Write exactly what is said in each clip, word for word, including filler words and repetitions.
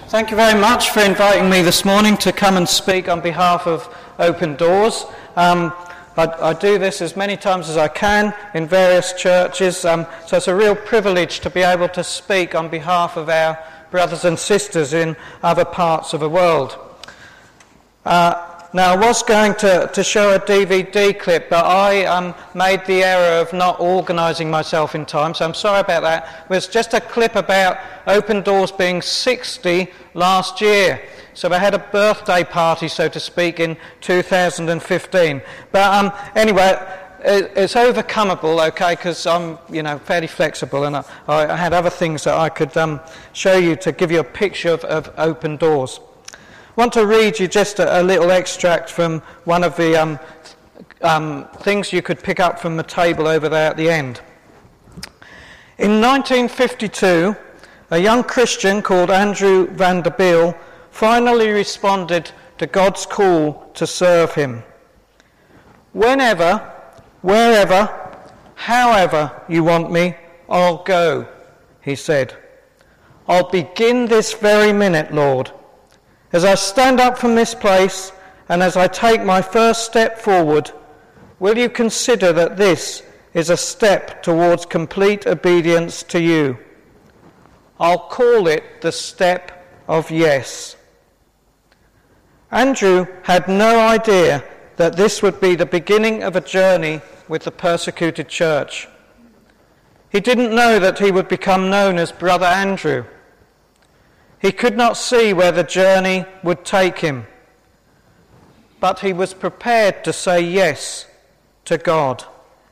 Thank you very much for inviting me this morning to come and speak on behalf of Open Doors. Um, I, I do this as many times as I can in various churches, um, so it's a real privilege to be able to speak on behalf of our brothers and sisters in other parts of the world. Uh, now, I was going to, to show a D V D clip, but I um, made the error of not organising myself in time, so I'm sorry about that. It was just a clip about Open Doors being sixty last year. So they had a birthday party, so to speak, in two thousand fifteen. But um, anyway, it, it's overcomeable, okay, because I'm, you know, fairly flexible, and I, I had other things that I could um, show you to give you a picture of, of Open Doors. I want to read you just a, a little extract from one of the um, um, things you could pick up from the table over there at the end. In nineteen fifty-two, a young Christian called Andrew Vanderbilt finally responded to God's call to serve him. Whenever, wherever, however you want me, I'll go, he said. I'll begin this very minute, Lord. As I stand up from this place and as I take my first step forward, will you consider that this is a step towards complete obedience to you? I'll call it the step of yes. Andrew had no idea that this would be the beginning of a journey with the persecuted church. He didn't know that he would become known as Brother Andrew. He could not see where the journey would take him, but he was prepared to say yes to God.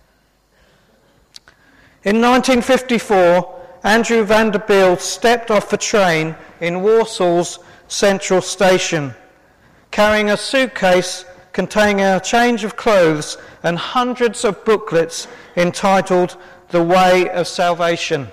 In nineteen fifty-four, Andrew Vanderbilt stepped off the train in Warsaw's Central Station, carrying a suitcase containing a change of clothes and hundreds of booklets entitled The Way of Salvation.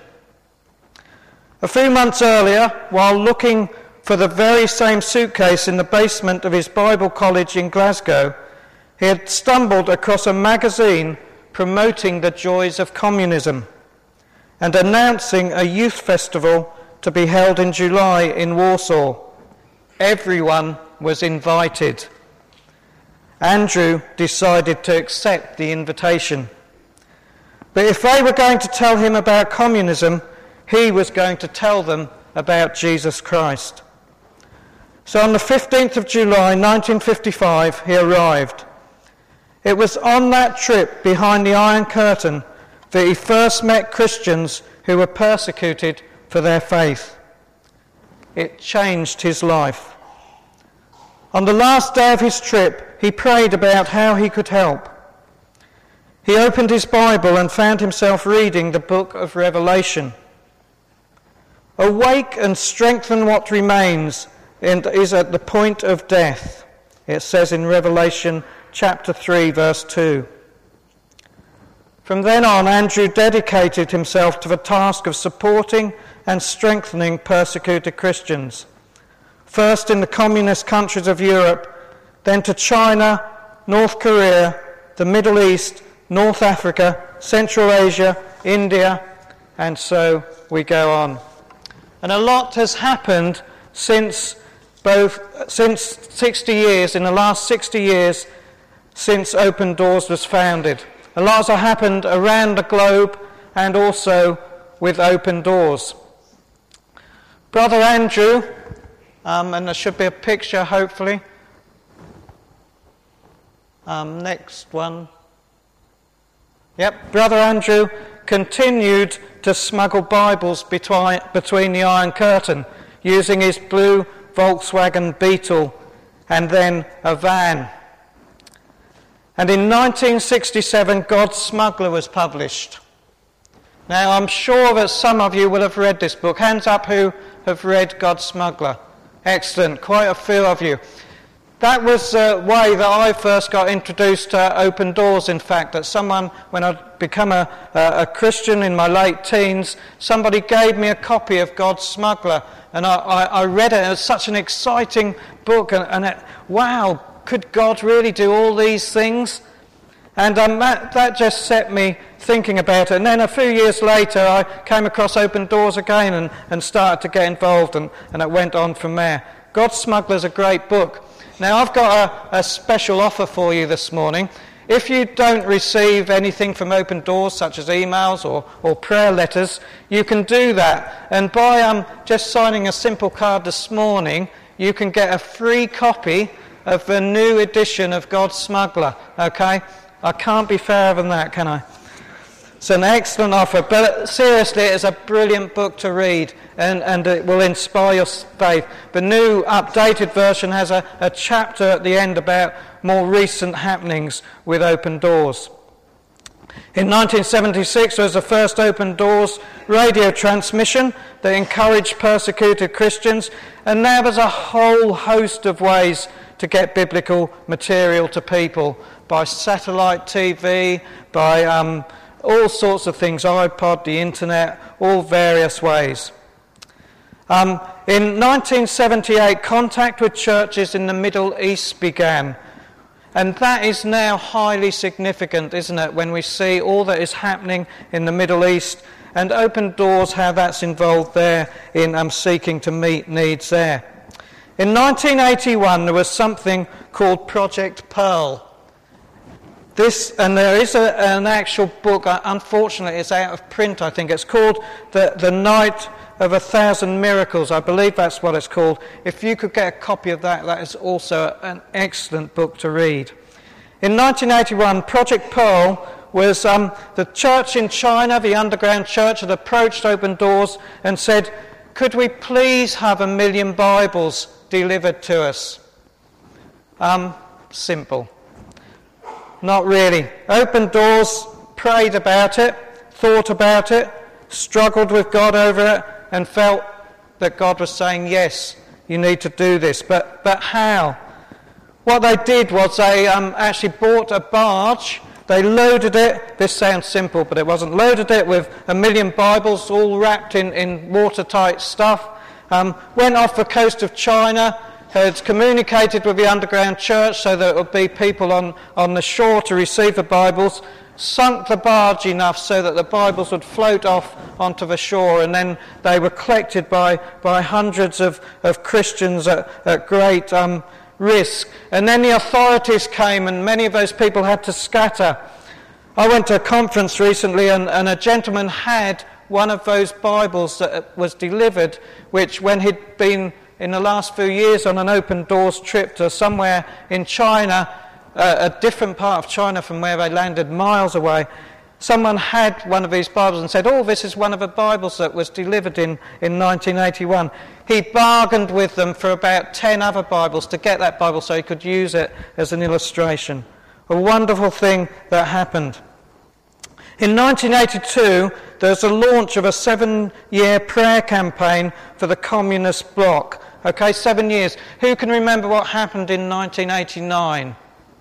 A few months earlier, while looking for the very same suitcase in the basement of his Bible college in Glasgow, he had stumbled across a magazine promoting the joys of communism and announcing a youth festival to be held in July in Warsaw. Everyone was invited. Andrew decided to accept the invitation. But if they were going to tell him about communism, he was going to tell them about Jesus Christ. So on the fifteenth of July nineteen fifty-five, he arrived. It was on that trip behind the Iron Curtain that he first met Christians who were persecuted for their faith. It changed his life. On the last day of his trip, he prayed about how he could help. He opened his Bible and found himself reading the book of Revelation. Awake and strengthen what remains and is at the point of death, it says in Revelation chapter three, verse two. From then on, Andrew dedicated himself to the task of supporting and strengthening persecuted Christians, first in the communist countries of Europe, then to China, North Korea, the Middle East, North Africa, Central Asia, India, and so we go on. And a lot has happened since both since sixty years, in the last sixty years since Open Doors was founded. A lot has happened around the globe and also with Open Doors. Brother Andrew, um, and there should be a picture hopefully. Um, next one. Yep, Brother Andrew continued to smuggle Bibles between, between the Iron Curtain using his blue Volkswagen Beetle and then a van. And in nineteen sixty-seven, God's Smuggler was published. Now, I'm sure that some of you will have read this book. Hands up who have read God's Smuggler. Excellent, quite a few of you. That was the way that I first got introduced to Open Doors, in fact, that someone, when I'd become a, a, a Christian in my late teens, somebody gave me a copy of God's Smuggler, and I, I, I read it. It was such an exciting book, and, and it, wow, could God really do all these things? And um, that, that just set me thinking about it. And then a few years later, I came across Open Doors again and, and started to get involved, and, and it went on from there. God Smuggler's a great book. Now, I've got a, a special offer for you this morning. If you don't receive anything from Open Doors, such as emails or, or prayer letters, you can do that. And by um, just signing a simple card this morning, you can get a free copy of the new edition of God Smuggler, okay? I can't be fairer than that, can I? It's an excellent offer, but seriously, it is a brilliant book to read, and, and it will inspire your faith. The new updated version has a, a chapter at the end about more recent happenings with Open Doors. In nineteen seventy-six, there was the first Open Doors radio transmission that encouraged persecuted Christians, and now there's a whole host of ways to get biblical material to people, by satellite T V, by um, all sorts of things, iPod, the internet, all various ways. Um, in nineteen seventy-eight, contact with churches in the Middle East began. And that is now highly significant, isn't it, when we see all that is happening in the Middle East, and Open Doors, how that's involved there in um, seeking to meet needs there. In nineteen eighty-one, there was something called Project Pearl. This, and there is a, an actual book, unfortunately it's out of print, I think. It's called The, the Night of a Thousand Miracles. I believe that's what it's called. If you could get a copy of that, that is also an excellent book to read. In nineteen eighty-one, Project Pearl was um, the church in China, the underground church, had approached Open Doors and said, could we please have a million Bibles delivered to us? Um, simple. Not really. Open Doors prayed about it, thought about it, struggled with God over it, and felt that God was saying, yes, you need to do this. But but how? What they did was they um, actually bought a barge. They loaded it, this sounds simple, but it wasn't, loaded it with a million Bibles all wrapped in, in watertight stuff, um, went off the coast of China, had communicated with the underground church so that there would be people on, on the shore to receive the Bibles, sunk the barge enough so that the Bibles would float off onto the shore, and then they were collected by, by hundreds of, of Christians at, at great um, risk. And then the authorities came and many of those people had to scatter. I went to a conference recently and, and a gentleman had one of those Bibles that was delivered, which when he'd been in the last few years on an Open Doors trip to somewhere in China, uh, a different part of China from where they landed, miles away, someone had one of these Bibles and said, oh, this is one of the Bibles that was delivered in, in nineteen eighty-one. He bargained with them for about ten other Bibles to get that Bible so he could use it as an illustration. A wonderful thing that happened. In nineteen eighty-two, there was a launch of a seven-year prayer campaign for the communist bloc. Okay, seven years. Who can remember what happened in nineteen eighty-nine?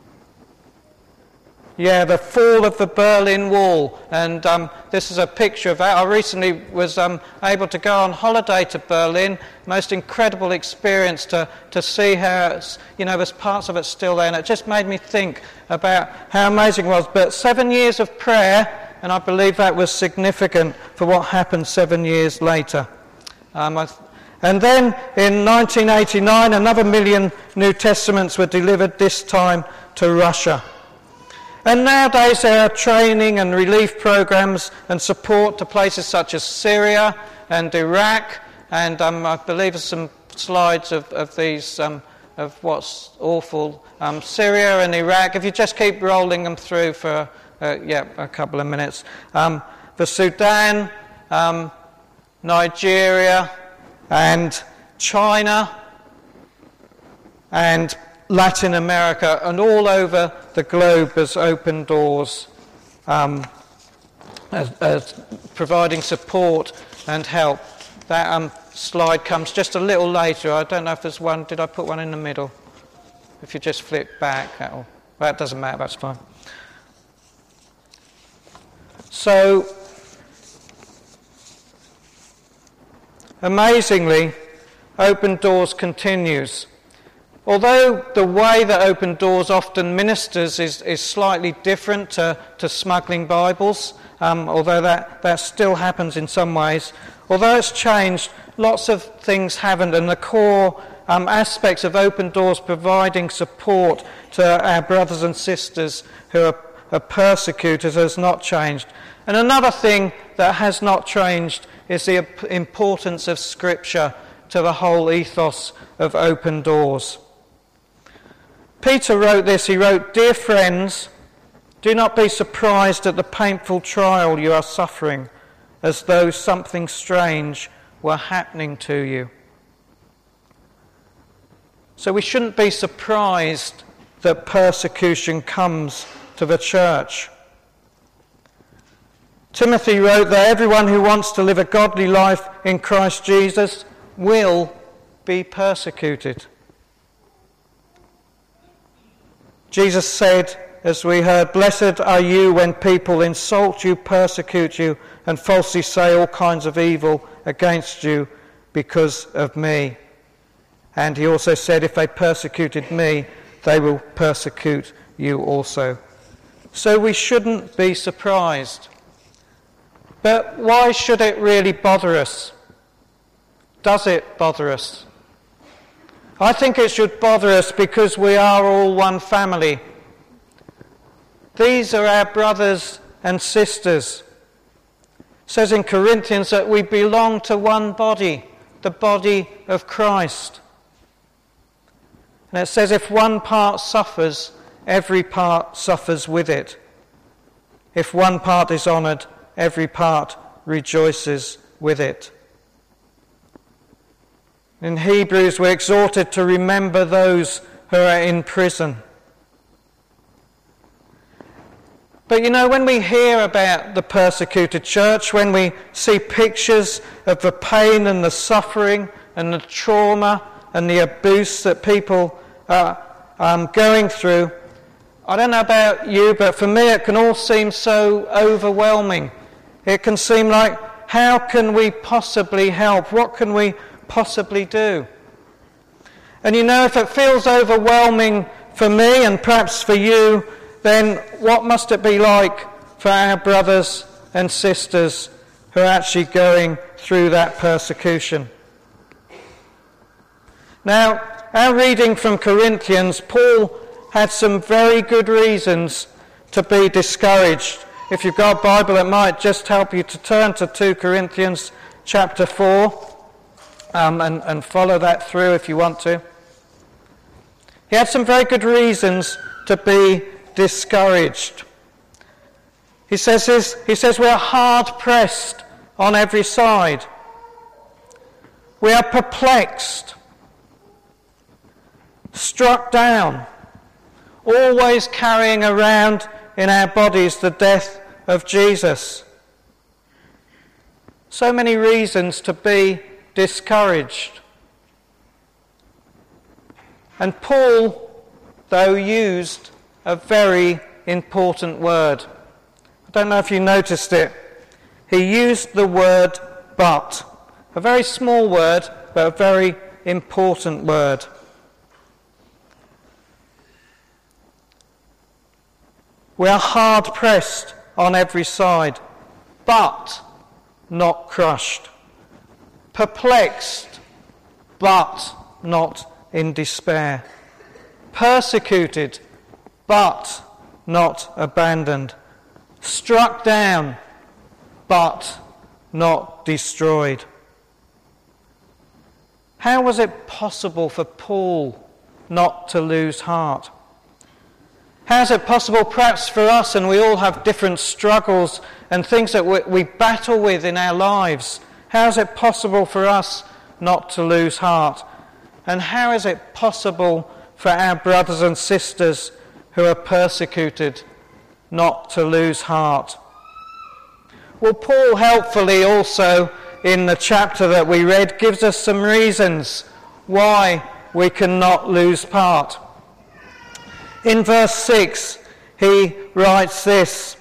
Yeah, the fall of the Berlin Wall, and um, this is a picture of that. I recently was um, able to go on holiday to Berlin. Most incredible experience to, to see how, it's, you know, there's parts of it still there, and it just made me think about how amazing it was. But seven years of prayer, and I believe that was significant for what happened seven years later. Um, I th- and then in nineteen eighty-nine, another million New Testaments were delivered, this time to Russia. And nowadays there are training and relief programs and support to places such as Syria and Iraq, and um, I believe there's some slides of, of these, um, of what's awful. Um, Syria and Iraq, if you just keep rolling them through for, uh, yeah, a couple of minutes. Um, the Sudan, um, Nigeria, and China, and Latin America, and all over the globe as Open Doors, um, as, as providing support and help. That um, slide comes just a little later. I don't know if there's one. Did I put one in the middle? If you just flip back, that'll, that doesn't matter, that's fine. So, amazingly, Open Doors continues. although the way that Open Doors often ministers is, is slightly different to, to smuggling Bibles, um, although that, that still happens in some ways, although it's changed, lots of things haven't, and the core um, aspects of Open Doors providing support to our brothers and sisters who are, are persecuted has not changed. And another thing that has not changed is the importance of Scripture to the whole ethos of Open Doors. Peter wrote this, he wrote, "Dear friends, do not be surprised at the painful trial you are suffering, as though something strange were happening to you." So we shouldn't be surprised that persecution comes to the church. Timothy wrote that everyone who wants to live a godly life in Christ Jesus will be persecuted. Jesus said, as we heard, "Blessed are you when people insult you, persecute you, and falsely say all kinds of evil against you because of me." And he also said, "If they persecuted me, they will persecute you also." So we shouldn't be surprised. But why should it really bother us? Does it bother us? I think it should bother us because we are all one family. These are our brothers and sisters. It says in Corinthians that we belong to one body, the body of Christ. And it says if one part suffers, every part suffers with it. If one part is honoured, every part rejoices with it. In Hebrews, we're exhorted to remember those who are in prison. But you know, when we hear about the persecuted church, when we see pictures of the pain and the suffering and the trauma and the abuse that people are um, going through, I don't know about you, but for me it can all seem so overwhelming. It can seem like, how can we possibly help? What can we possibly do? And you know, if it feels overwhelming for me and perhaps for you, then what must it be like for our brothers and sisters who are actually going through that persecution? Now, our reading from Corinthians, Paul had some very good reasons to be discouraged. If you've got a Bible, it might just help you to turn to two Corinthians chapter four um, and, and follow that through if you want to. He had some very good reasons to be discouraged. He says, this, he says we are hard pressed on every side. We are perplexed, struck down, always carrying around in our bodies the death of Jesus. So many reasons to be discouraged. And Paul, though, used a very important word. I don't know if you noticed it. He used the word but. A very small word, but a very important word. We are hard pressed on every side, but not crushed. Perplexed, but not in despair. Persecuted, but not abandoned. Struck down, but not destroyed. How was it possible for Paul not to lose heart? How is it possible perhaps for us, and we all have different struggles and things that we, we battle with in our lives, how is it possible for us not to lose heart? And how is it possible for our brothers and sisters who are persecuted not to lose heart? Well, Paul helpfully also in the chapter that we read gives us some reasons why we cannot lose heart. In verse six, he writes this.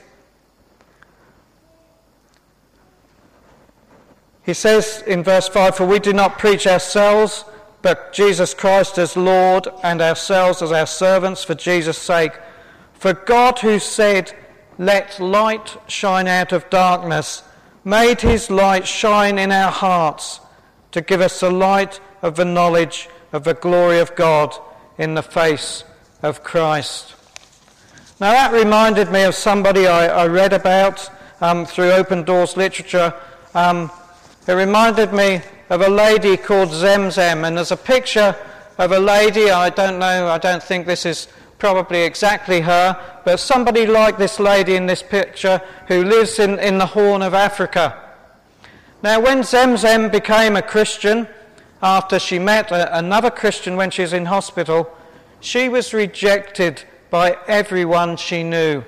He says in verse five, "For we do not preach ourselves, but Jesus Christ as Lord and ourselves as our servants for Jesus' sake. For God, who said, "Let light shine out of darkness," made his light shine in our hearts to give us the light of the knowledge of the glory of God in the face of Christ. Now that reminded me of somebody I, I read about um, through Open Doors literature. Um, it reminded me of a lady called Zemzem, and there's a picture of a lady, I don't know, I don't think this is probably exactly her, but somebody like this lady in this picture who lives in, in the Horn of Africa. Now when Zemzem became a Christian, after she met a, another Christian when she was in hospital, she was rejected by everyone she knew.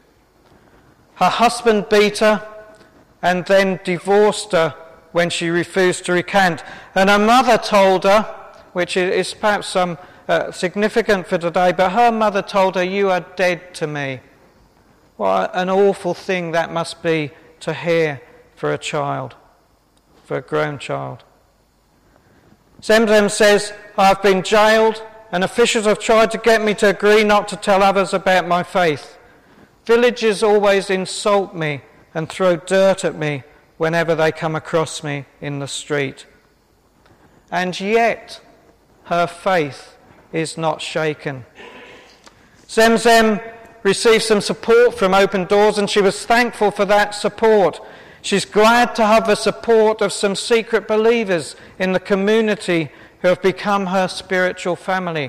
Her husband beat her and then divorced her when she refused to recant. And her mother told her, which is perhaps um, uh, significant for today, but her mother told her, "You are dead to me." What an awful thing that must be to hear for a child, for a grown child. Zemzem says, "I've been jailed and officials have tried to get me to agree not to tell others about my faith. Villagers always insult me and throw dirt at me whenever they come across me in the street. And yet her faith is not shaken." Zemzem received some support from Open Doors, and she was thankful for that support. She's glad to have the support of some secret believers in the community who have become her spiritual family.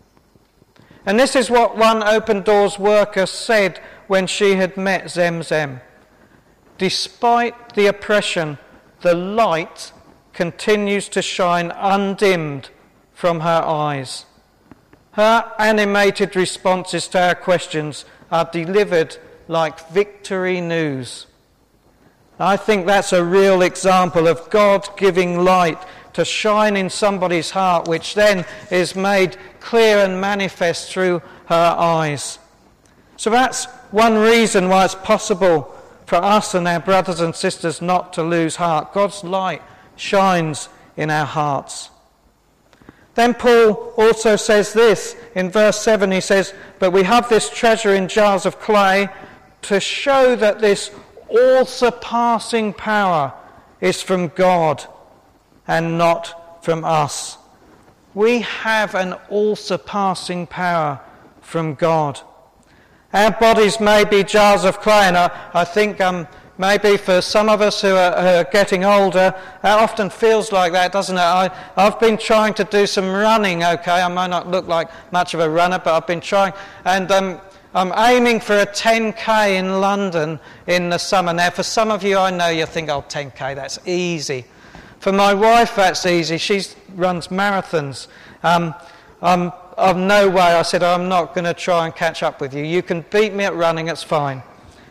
And this is what one Open Doors worker said when she had met Zemzem. "Despite the oppression, the light continues to shine undimmed from her eyes. Her animated responses to our questions are delivered like victory news." I think that's a real example of God giving light to shine in somebody's heart, which then is made clear and manifest through her eyes. So that's one reason why it's possible for us and our brothers and sisters not to lose heart. God's light shines in our hearts. Then Paul also says this in verse seven. He says, "But we have this treasure in jars of clay to show that this all-surpassing power is from God and not from us." We have an all-surpassing power from God. Our bodies may be jars of clay, and I, I think um, maybe for some of us who are, who are getting older, that often feels like that, doesn't it? I, I've been trying to do some running, okay? I might not look like much of a runner, but I've been trying, and um, I'm aiming for a ten K in London in the summer. Now, for some of you, I know you think, oh, ten K, that's easy. For my wife, that's easy. She runs marathons. Um, I'm, I'm no way. I said, I'm not going to try and catch up with you. You can beat me at running, it's fine.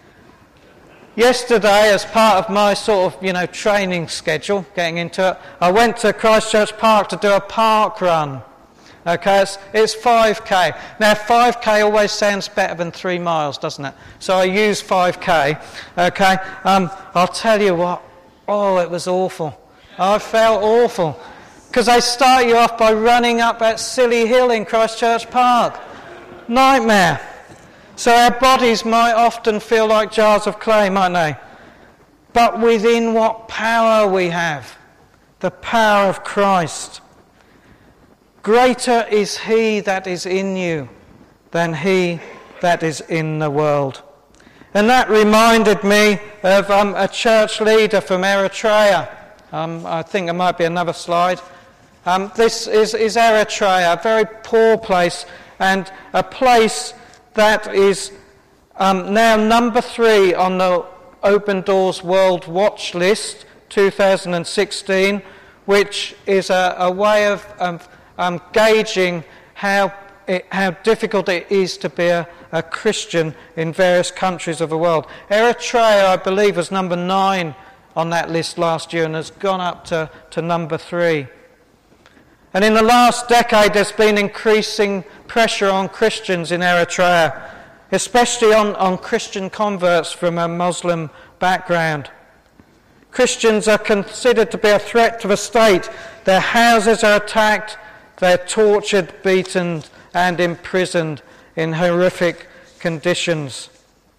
Yesterday, as part of my sort of, you know, training schedule, getting into it, I went to Christchurch Park to do a park run. Okay, it's, it's five K. Now, five K always sounds better than three miles, doesn't it? So I use five K. Okay, um, I'll tell you what. Oh, it was awful. I felt awful because they start you off by running up that silly hill in Christchurch Park. Nightmare. So our bodies might often feel like jars of clay, mightn't they? But within what power we have, the power of Christ. Greater is he that is in you than he that is in the world. And that reminded me of um, a church leader from Eritrea. Um, I think there might be another slide. Um, this is, is Eritrea, a very poor place, and a place that is um, now number three on the Open Doors World Watch List, two thousand sixteen, which is a, a way of um, um, gauging how it, how difficult it is to be a, a Christian in various countries of the world. Eritrea, I believe, was number nine on that list last year and has gone up to, to number three. And in the last decade, there's been increasing pressure on Christians in Eritrea, especially on, on Christian converts from a Muslim background. Christians are considered to be a threat to the state. Their houses are attacked, they're tortured, beaten, and imprisoned in horrific conditions.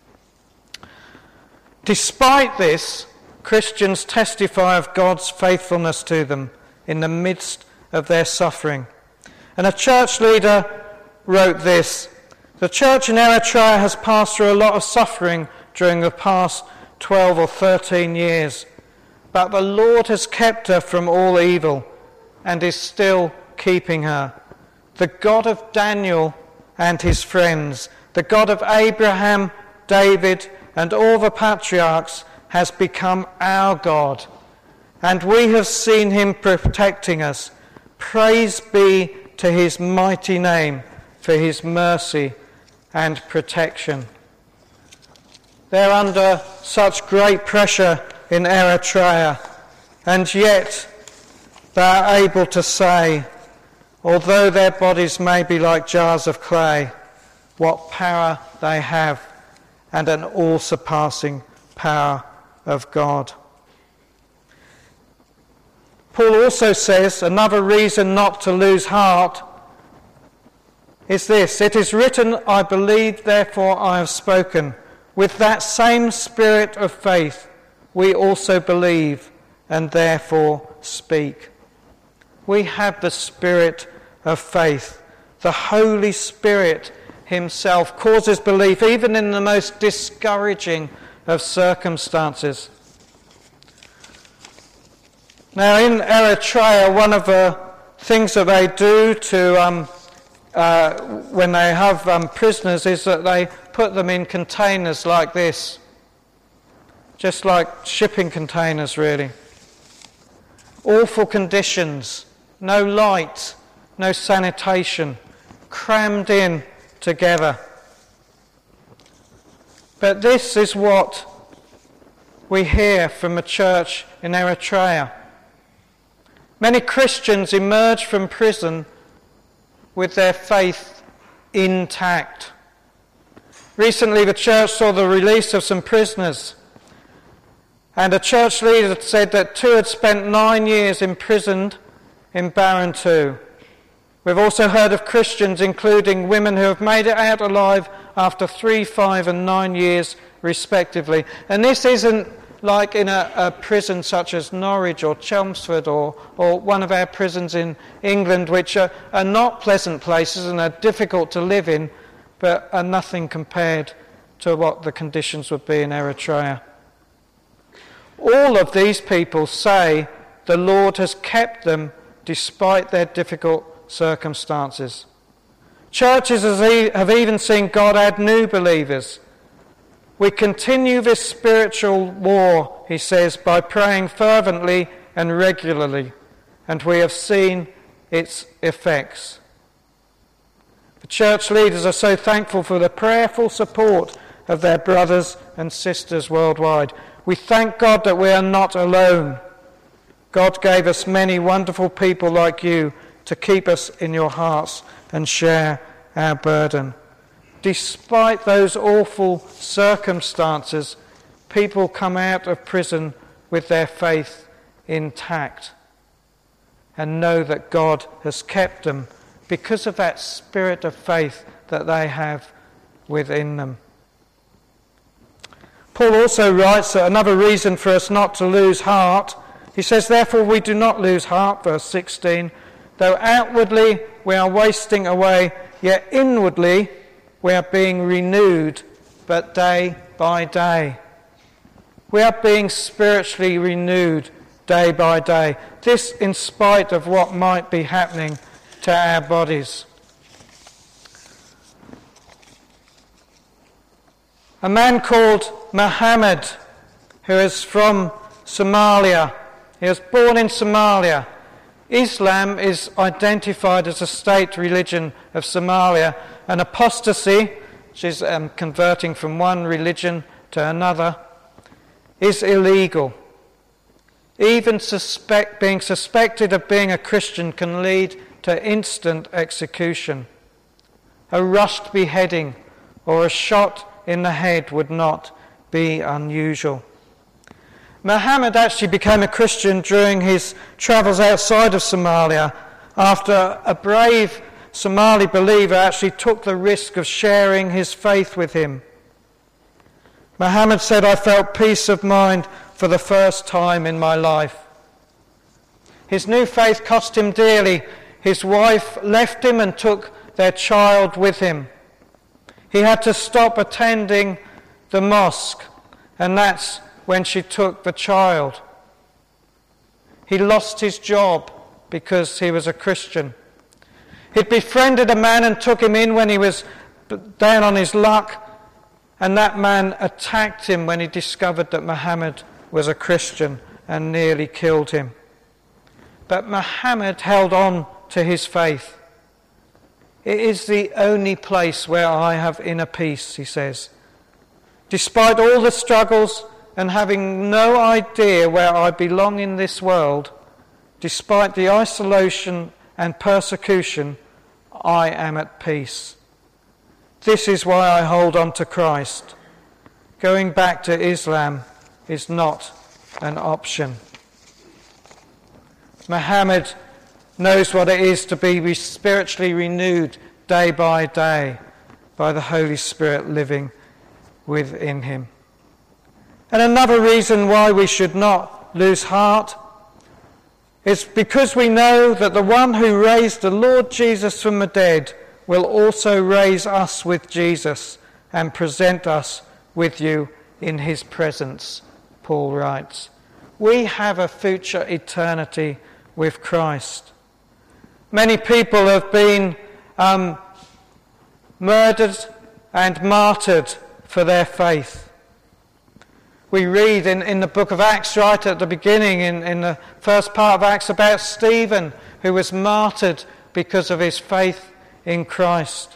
Despite this, Christians testify of God's faithfulness to them in the midst of their suffering. And a church leader wrote this: "The church in Eritrea has passed through a lot of suffering during the past twelve or thirteen years, but the Lord has kept her from all evil and is still keeping her. The God of Daniel and his friends, the God of Abraham, David, and all the patriarchs has become our God, and we have seen him protecting us. Praise be to his mighty name for his mercy and protection." They're under such great pressure in Eritrea, and yet they're able to say, although their bodies may be like jars of clay, what power they have, and an all-surpassing power of God. Paul also says another reason not to lose heart is this: "It is written, I believe, therefore I have spoken. With that same spirit of faith we also believe and therefore speak." We have the spirit of faith. The Holy Spirit himself causes belief even in the most discouraging of circumstances. Now, in Eritrea, one of the things that they do to um, uh, when they have um, prisoners is that they put them in containers like this, just like shipping containers, really. Awful conditions, no light, no sanitation, crammed in together. But this is what we hear from a church in Eritrea. Many Christians emerge from prison with their faith intact. Recently, the church saw the release of some prisoners, and a church leader said that two had spent nine years imprisoned in Barentu. We've also heard of Christians, including women, who have made it out alive after three, five, and nine years, respectively. And this isn't like in a, a prison such as Norwich or Chelmsford or, or one of our prisons in England, which are, are not pleasant places and are difficult to live in, but are nothing compared to what the conditions would be in Eritrea. All of these people say the Lord has kept them despite their difficult circumstances. Churches have even seen God add new believers. We continue this spiritual war, he says, by praying fervently and regularly, and we have seen its effects. The church leaders are so thankful for the prayerful support of their brothers and sisters worldwide. We thank God that we are not alone. God gave us many wonderful people like you to keep us in your hearts and share our burden. Despite those awful circumstances, people come out of prison with their faith intact and know that God has kept them because of that spirit of faith that they have within them. Paul also writes that another reason for us not to lose heart, he says, "Therefore we do not lose heart," verse sixteen, "though outwardly we are wasting away, yet inwardly we are being renewed, but day by day." We are being spiritually renewed day by day. This in spite of what might be happening to our bodies. A man called Muhammad, who is from Somalia. He was born in Somalia. Islam is identified as a state religion of Somalia, and apostasy, which is um, converting from one religion to another, is illegal. Even suspect, being suspected of being a Christian can lead to instant execution. A rushed beheading or a shot in the head would not be unusual. Muhammad actually became a Christian during his travels outside of Somalia after a brave Somali believer actually took the risk of sharing his faith with him. Muhammad said, "I felt peace of mind for the first time in my life." His new faith cost him dearly. His wife left him and took their child with him. He had to stop attending the mosque, and that's when she took the child. He lost his job because he was a Christian. He'd befriended a man and took him in when he was down on his luck, and that man attacked him when he discovered that Muhammad was a Christian and nearly killed him. But Muhammad held on to his faith. "It is the only place where I have inner peace," he says. "Despite all the struggles and having no idea where I belong in this world, despite the isolation and persecution, I am at peace. This is why I hold on to Christ. Going back to Islam is not an option." Muhammad knows what it is to be spiritually renewed day by day by the Holy Spirit living within him. And another reason why we should not lose heart is because we know that the one who raised the Lord Jesus from the dead will also raise us with Jesus and present us with you in his presence, Paul writes. We have a future eternity with Christ. Many people have been um, murdered and martyred for their faith. We read in, in the book of Acts right at the beginning, in, in the first part of Acts, about Stephen, who was martyred because of his faith in Christ.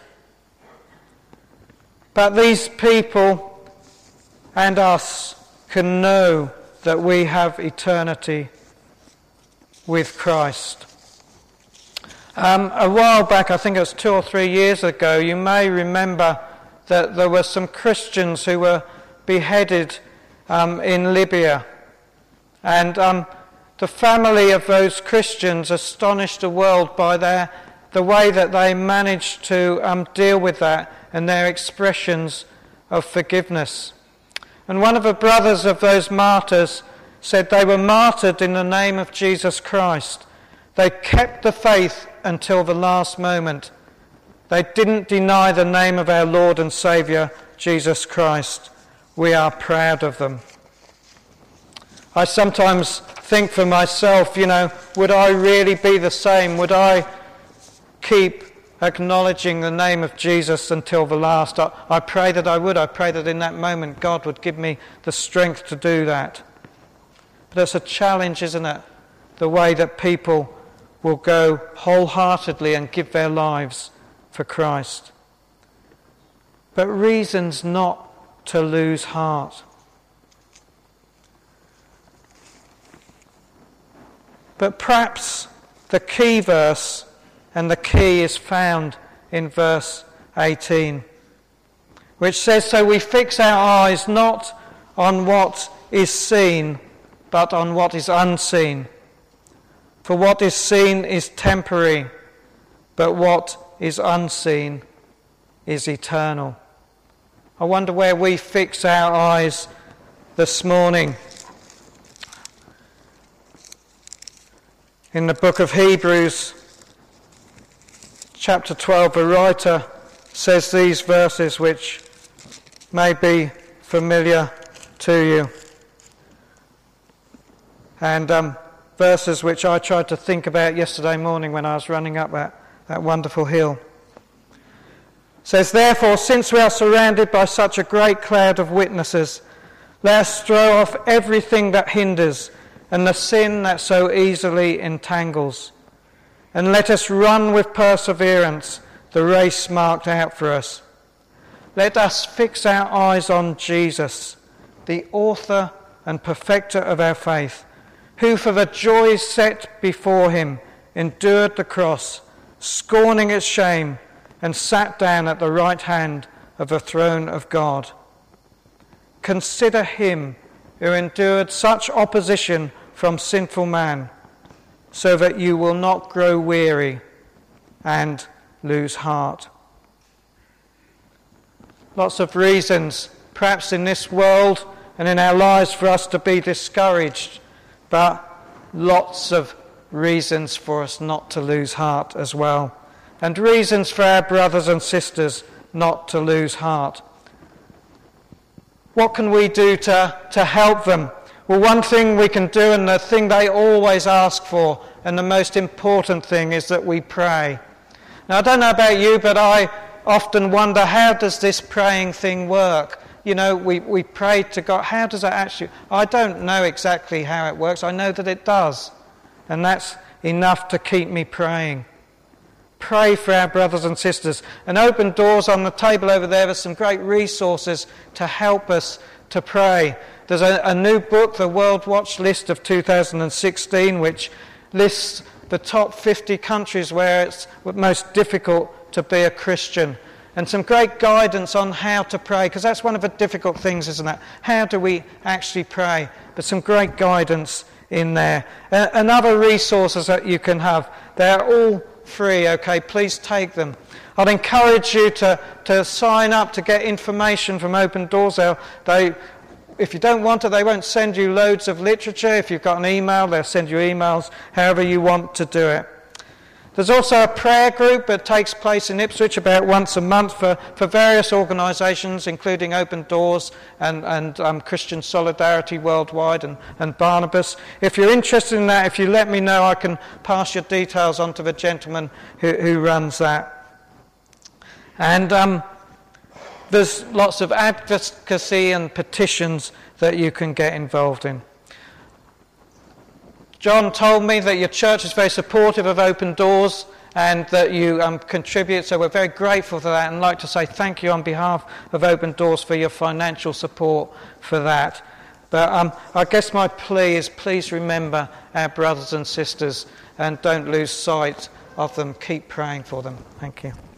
But these people and us can know that we have eternity with Christ. Um, a while back, I think it was two or three years ago, you may remember that there were some Christians who were beheaded um, in Libya. And um, the family of those Christians astonished the world by their the way that they managed to um, deal with that and their expressions of forgiveness. And one of the brothers of those martyrs said they were martyred in the name of Jesus Christ. They kept the faith until the last moment. They didn't deny the name of our Lord and Saviour, Jesus Christ. We are proud of them. I sometimes think for myself, you know, would I really be the same? Would I keep acknowledging the name of Jesus until the last? I, I pray that I would. I pray that in that moment God would give me the strength to do that. But it's a challenge, isn't it? The way that people will go wholeheartedly and give their lives for Christ. But reasons not to lose heart. But perhaps the key verse, and the key is found in verse eighteen, which says, "So we fix our eyes not on what is seen, but on what is unseen. For what is seen is temporary, but what is unseen is eternal." I wonder where we fix our eyes this morning. In the book of Hebrews, chapter twelve, the writer says these verses which may be familiar to you. And um, verses which I tried to think about yesterday morning when I was running up that, that wonderful hill. It says, "Therefore, since we are surrounded by such a great cloud of witnesses, let us throw off everything that hinders and the sin that so easily entangles. And let us run with perseverance the race marked out for us. Let us fix our eyes on Jesus, the author and perfecter of our faith, who for the joy set before him endured the cross, scorning its shame, and sat down at the right hand of the throne of God. Consider him who endured such opposition from sinful man, so that you will not grow weary and lose heart. Lots of reasons, perhaps in this world and in our lives, for us to be discouraged, but lots of reasons for us not to lose heart as well, and reasons for our brothers and sisters not to lose heart. What can we do to, to help them? Well, one thing we can do, and the thing they always ask for, and the most important thing, is that we pray. Now, I don't know about you, but I often wonder, how does this praying thing work? You know, we, we pray to God. How does that actually... I don't know exactly how it works. I know that it does. And that's enough to keep me praying. Pray for our brothers and sisters. And Open Doors on the table over there, there's some great resources to help us to pray. There's a, a new book, the World Watch List of two thousand sixteen, which lists the top fifty countries where it's most difficult to be a Christian. And some great guidance on how to pray, because that's one of the difficult things, isn't it? How do we actually pray? But some great guidance in there. Uh, and other resources that you can have. They're all free, okay? Please take them. I'd encourage you to, to sign up to get information from Open Doors. They'll, they, if you don't want it, they won't send you loads of literature. If you've got an email, they'll send you emails, however you want to do it. There's also a prayer group that takes place in Ipswich about once a month for, for various organisations, including Open Doors and, and um, Christian Solidarity Worldwide and, and Barnabas. If you're interested in that, if you let me know, I can pass your details on to the gentleman who, who runs that. And um, there's lots of advocacy and petitions that you can get involved in. John told me that your church is very supportive of Open Doors and that you um, contribute, so we're very grateful for that, and I'd like to say thank you on behalf of Open Doors for your financial support for that. But um, I guess my plea is, please remember our brothers and sisters and don't lose sight of them. Keep praying for them. Thank you.